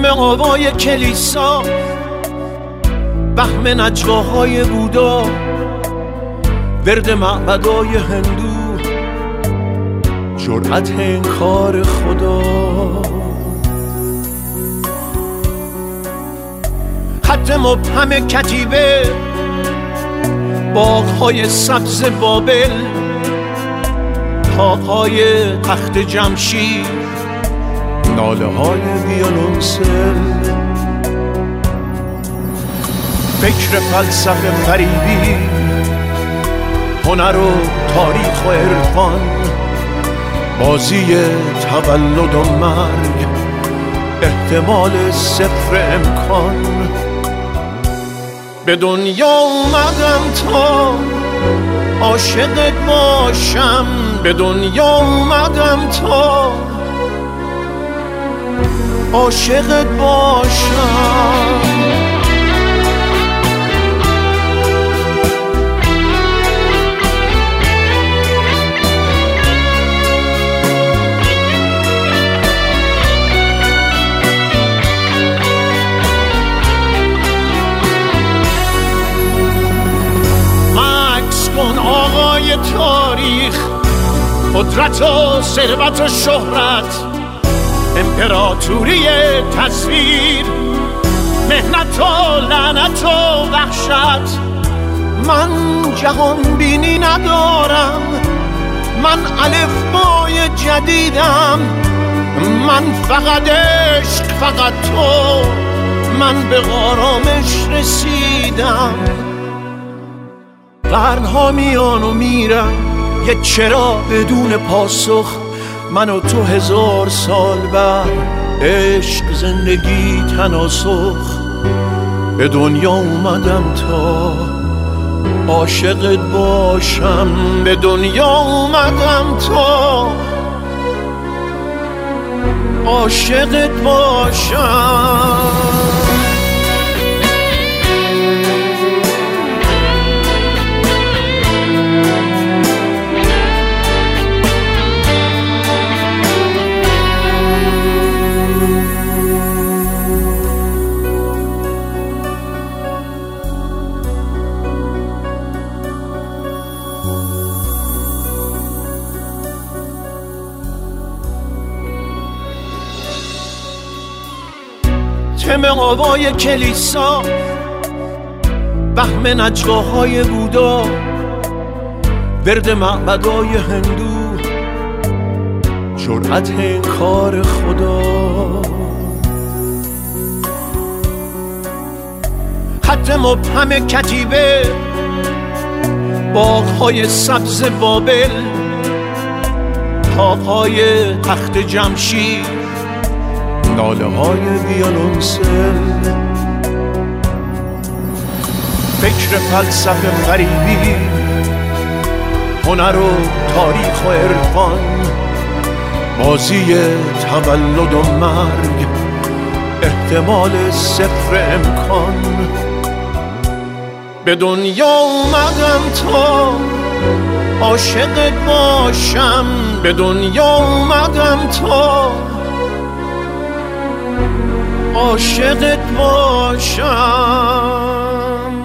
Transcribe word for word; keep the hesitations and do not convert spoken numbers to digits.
تم آوای کلیسا، بهم نجواهای بودا، ورد معبدای هندو، جرأت انکار خدا. خط مبهم کتیبه، باغ‌های سبز بابل، طاق‌های تخت جمشید، ناله‌های ویولنسل. فکر فلسفه غریبی، هنر و تاریخ و عرفان، بازی تولد و مرگ، احتمال صفر امکان. به دنیا اومدم تا عاشقت باشم، به دنیا اومدم تا عاشقت باشم. آقای تاریخ، قدرت و ثروت و شهرت، امپراتوری تصویر، مهنت و لعنت و وحشت. من جهان بینی ندارم، من الفبای جدیدم، من فقط عشق، فقط تو، من به آرامش رسیدم. قرنها میان و میرن، یه چرا بدون پاسخ، من و تو هزار سال بعد، عشق، زندگی، تناسخ. به دنیا اومدم تا عاشقت باشم، به دنیا اومدم تا عاشقت باشم. تم آوای کلیسا، بهم نجواهای بودا، ورد معبدای هندو، جرأت انکار خدا. خط مبهم کتیبه، باغ‌های سبز بابل، طاق‌های تخت جمشید، ناله‌های ویولنسل. فکر فلسفه غریبی، هنر و تاریخ و عرفان، بازی تولد و مرگ، احتمال صفر امکان. به دنیا اومدم تا عاشقت باشم، به دنیا اومدم تا عاشقت باشم.